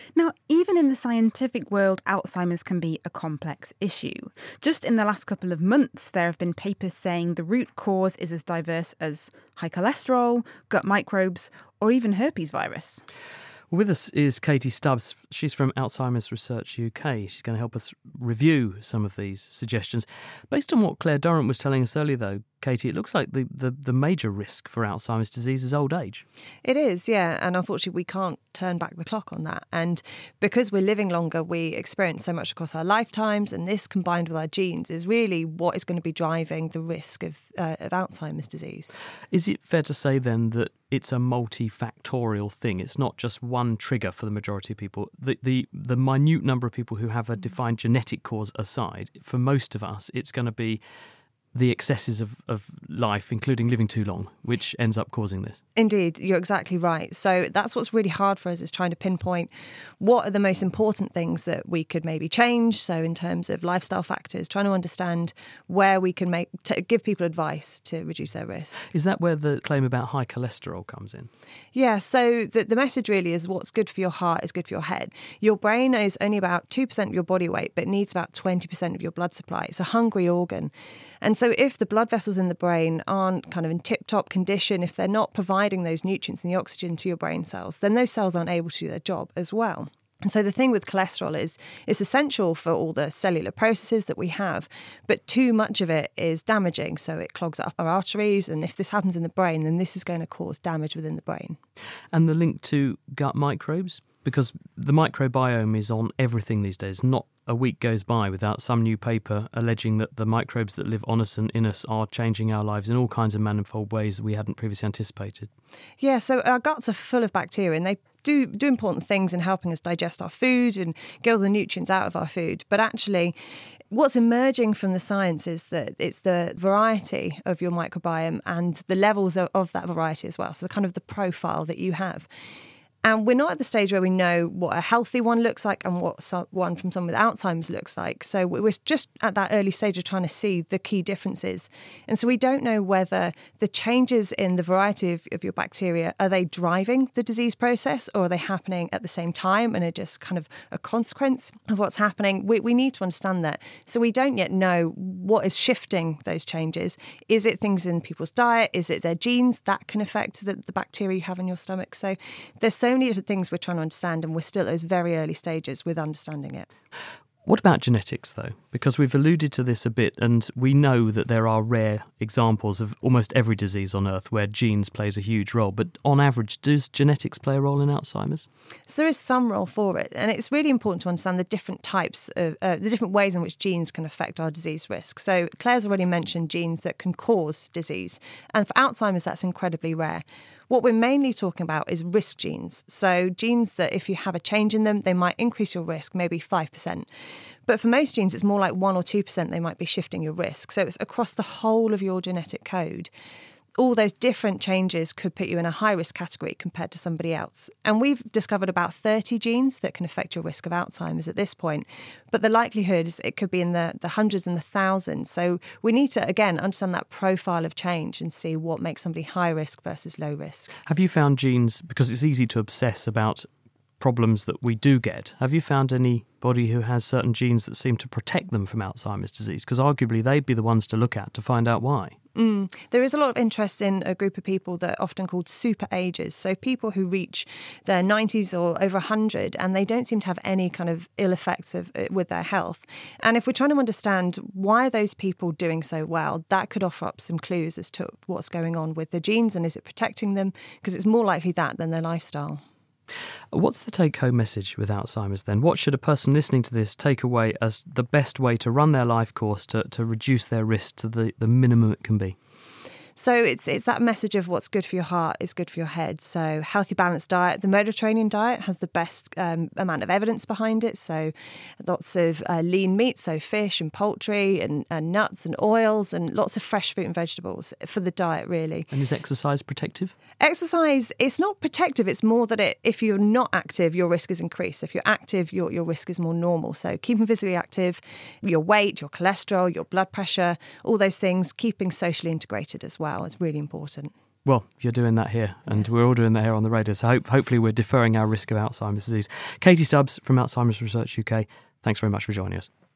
Now, even in the scientific world, Alzheimer's can be a complex issue. Just in the last couple of months, there have been papers saying the root cause is as diverse as high cholesterol, gut microbes, or even herpes virus. With us is Katie Stubbs. She's from Alzheimer's Research UK. She's going to help us review some of these suggestions. Based on what Claire Durrant was telling us earlier, though, Katie, it looks like the major risk for Alzheimer's disease is old age. It is, yeah. And unfortunately, we can't turn back the clock on that. And because we're living longer, we experience so much across our lifetimes. And this, combined with our genes, is really what is going to be driving the risk of Alzheimer's disease. Is it fair to say, then, that it's a multifactorial thing? It's not just one trigger for the majority of people. The minute number of people who have a defined genetic cause aside, for most of us, it's going to be the excesses of life, including living too long, which ends up causing this. Indeed, you're exactly right. So that's what's really hard for us, is trying to pinpoint what are the most important things that we could maybe change. So in terms of lifestyle factors, trying to understand where we can give people advice to reduce their risk. Is that where the claim about high cholesterol comes in? Yeah, so the message really is what's good for your heart is good for your head. Your brain is only about 2% of your body weight, but needs about 20% of your blood supply. It's a hungry organ. And so if the blood vessels in the brain aren't kind of in tip-top condition, if they're not providing those nutrients and the oxygen to your brain cells, then those cells aren't able to do their job as well. And so the thing with cholesterol is it's essential for all the cellular processes that we have, but too much of it is damaging. So it clogs up our arteries. And if this happens in the brain, then this is going to cause damage within the brain. And the link to gut microbes? Because the microbiome is on everything these days. Not a week goes by without some new paper alleging that the microbes that live on us and in us are changing our lives in all kinds of manifold ways that we hadn't previously anticipated. Yeah, so our guts are full of bacteria, and they do important things in helping us digest our food and get all the nutrients out of our food. But actually, what's emerging from the science is that it's the variety of your microbiome and the levels of that variety as well. So the kind of the profile that you have. And we're not at the stage where we know what a healthy one looks like and what one from someone with Alzheimer's looks like. So we're just at that early stage of trying to see the key differences. And so we don't know whether the changes in the variety of your bacteria, are they driving the disease process, or are they happening at the same time and are just kind of a consequence of what's happening? We need to understand that. So we don't yet know what is shifting those changes. Is it things in people's diet? Is it their genes that can affect the bacteria you have in your stomach? So there's so many different things we're trying to understand, and we're still at those very early stages with understanding it. What about genetics, though? Because we've alluded to this a bit, and we know that there are rare examples of almost every disease on Earth where genes plays a huge role. But on average, does genetics play a role in Alzheimer's? So there is some role for it, and it's really important to understand the different types of the different ways in which genes can affect our disease risk. So Claire's already mentioned genes that can cause disease, and for Alzheimer's, that's incredibly rare. What we're mainly talking about is risk genes. So genes that if you have a change in them, they might increase your risk, maybe 5%. But for most genes, it's more like 1 or 2% they might be shifting your risk. So it's across the whole of your genetic code. All those different changes could put you in a high-risk category compared to somebody else. And we've discovered about 30 genes that can affect your risk of Alzheimer's at this point. But the likelihood is it could be in the hundreds and the thousands. So we need to, again, understand that profile of change and see what makes somebody high risk versus low risk. Have you found genes, because it's easy to obsess about problems that we do get, have you found anybody who has certain genes that seem to protect them from Alzheimer's disease? Because arguably they'd be the ones to look at to find out why. There is a lot of interest in a group of people that are often called super agers. So people who reach their 90s or over 100 and they don't seem to have any kind of ill effects with their health. And if we're trying to understand why are those people doing so well, that could offer up some clues as to what's going on with the genes and is it protecting them? Because it's more likely that than their lifestyle. What's the take-home message with Alzheimer's then? What should a person listening to this take away as the best way to run their life course to reduce their risk to the minimum it can be? So it's that message of what's good for your heart is good for your head. So healthy, balanced diet. The Mediterranean diet has the best amount of evidence behind it. So lots of lean meat, so fish and poultry and nuts and oils and lots of fresh fruit and vegetables for the diet, really. And is exercise protective? Exercise, it's not protective. It's more that if you're not active, your risk is increased. If you're active, your risk is more normal. So keeping physically active, your weight, your cholesterol, your blood pressure, all those things, keeping socially integrated as well is really important. Well, you're doing that here, and we're all doing that here on the radio. So hopefully we're deferring our risk of Alzheimer's disease. Katie Stubbs from Alzheimer's Research UK, thanks very much for joining us.